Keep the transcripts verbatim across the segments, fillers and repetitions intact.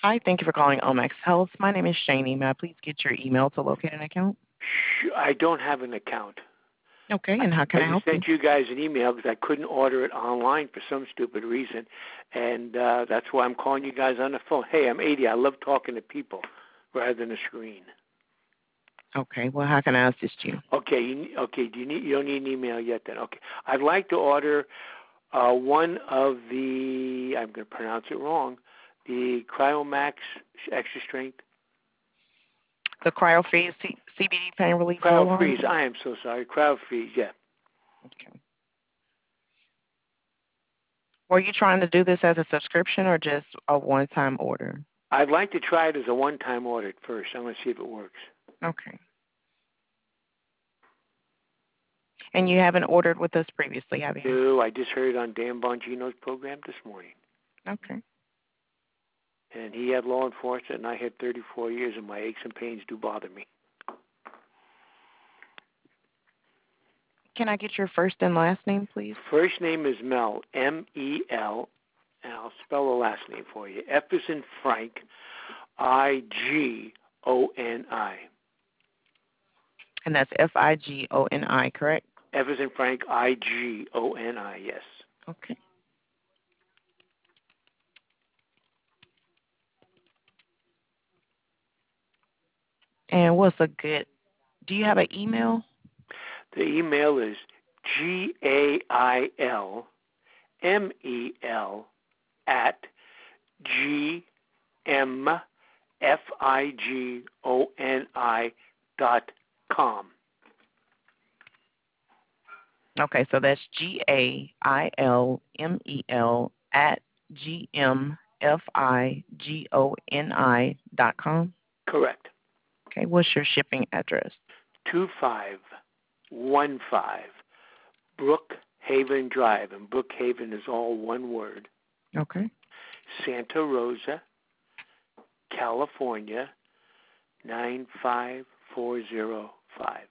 Hi, thank you for calling Omax Health. My name is Shani. May I please get your email to locate an account? Sh- I don't have an account. Okay, I, and how can I I help just you? sent you guys an email because I couldn't order it online for some stupid reason, and uh, that's why I'm calling you guys on the phone. Hey, I'm eighty. I love talking to people rather than a screen. Okay, well, how can I assist you? Okay, you, ne- okay. Do you need? You don't need an email yet, then? Okay. I'd like to order uh, one of the. I'm going to pronounce it wrong. The Cryomax Extra Strength The CryoFreeze C- CBD pain relief Cryo roll-on? Freeze. I am so sorry. Cryo Freeze. Yeah. Okay. Were you trying to do this as a subscription or just a one-time order? I'd like to try it as a one-time order at first. I'm going to see if it works. Okay. And you haven't ordered with us previously, have you? No, I just heard it on Dan Bongino's program this morning. Okay. And he had law enforcement, and I had thirty-four years, and my aches and pains do bother me. Can I get your first and last name, please? First name is Mel, M E L, and I'll spell the last name for you. F is in Frank, I G O N I. And that's F I G O N I, correct? F is in Frank, I G O N I, yes. Okay. And what's a good, do you have an email? The email is G A I L M E L at G M F I G O N I dot com. Okay, so that's G A I L M E L at G M F I G O N I dot com. Correct. Okay, what's your shipping address? two five one five Brookhaven Drive, and Brookhaven is all one word. Okay. Santa Rosa, California, nine five four zero five.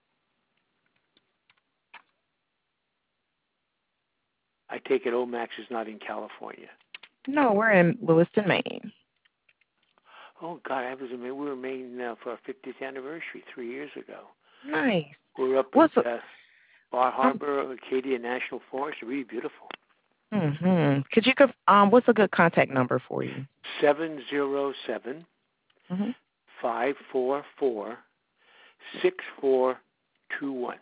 I take it Omax is not in California. No, we're in Lewiston, Maine. Oh God, I was in Maine. We were in Maine uh, for our fiftieth anniversary three years ago. Nice. We were up What's a, at uh, Bar um, Harbor, Acadia National Forest. Really beautiful. mm-hmm. Could you, conf- um, what's a good contact number for you? Seven zero seven Mm-hmm. five four four six four two one.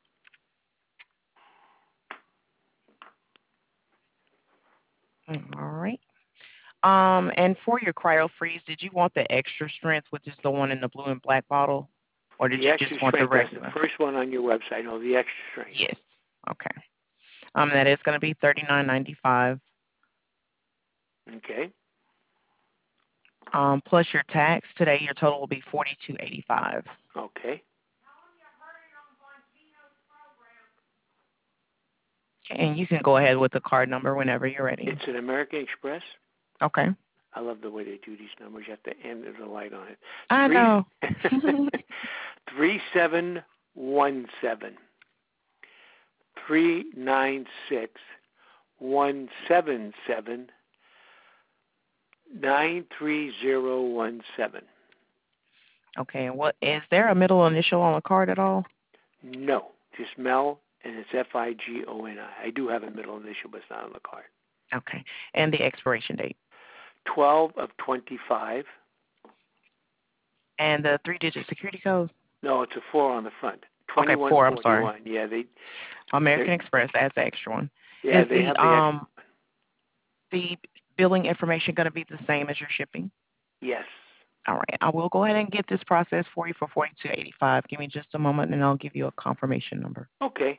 All right. Um, and for your cryo freeze, did you want the extra strength, which is the one in the blue and black bottle, or did The you extra just want the strength. That's the regular? first one on your website. Oh, the extra strength. Yes. Okay. Um, that is going to be thirty nine ninety five. Okay. Um, plus your tax today, your total will be forty two eighty five. Okay. And you can go ahead with the card number whenever you're ready. It's an American Express. Okay. I love the way they do these numbers. You have to end there's a light on it. I Three know. three seven one seven three nine six one seven seven nine three zero one seven. Okay. And what is there a middle initial on the card at all? No, just Mel, and it's F I G O N I. I do have a middle initial, but it's not on the card. Okay. And the expiration date. twelve of twenty-five. And the three digit security code. No, it's a four on the front. Okay, twenty-one four. I'm sorry. forty-one. Yeah, they. American Express. That's the extra one. Yeah, Is they the have the extra. um the billing information going to be the same as your shipping? Yes. All right. I will go ahead and get this process for you for forty two eighty five. Give me just a moment, and I'll give you a confirmation number. Okay.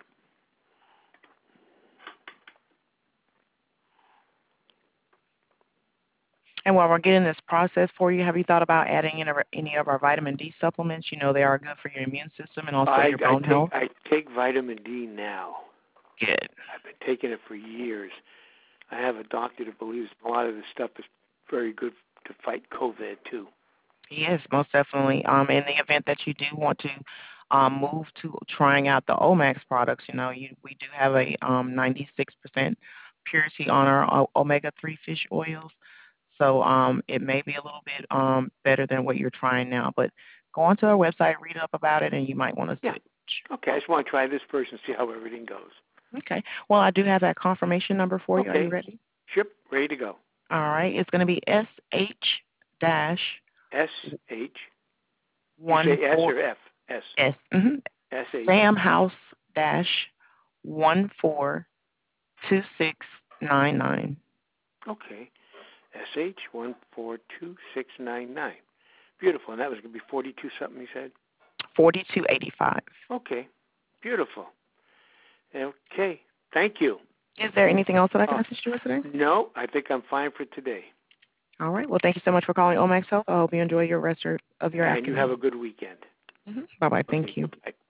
And while we're getting this process for you, have you thought about adding in a, any of our vitamin D supplements? You know they are good for your immune system and also I your I bone take health. I take vitamin D now. Good. I've been taking it for years. I have a doctor that believes a lot of this stuff is very good to fight COVID too. Yes, most definitely. Um, in the event that you do want to um, move to trying out the Omax products, you know, you, we do have a um, ninety-six percent purity on our o- omega three fish oils. So um, it may be a little bit um, better than what you're trying now. But go onto our website, read up about it, and you might want to Yeah. switch. Okay, I just want to try this first and see how everything goes. Okay. Well, I do have that confirmation number for you. Are you Okay. ready? Ship, ready to go. All right. It's going to be S H dash S H. You one say S four or F? S. S. Mm-hmm. S H. Sam House dash one four two six nine nine. Okay. S H one four two six nine nine. Beautiful. And that was going to be forty-two something, you said? Forty-two eighty-five. Okay. Beautiful. Okay. Thank you. Is there anything else that I can Oh, assist you with today? no, I think I'm fine for today. All right. Well, thank you so much for calling Omax Health. I hope you enjoy your rest of your And afternoon. you have a good weekend. Mm-hmm. Bye-bye. Thank Okay, you. bye.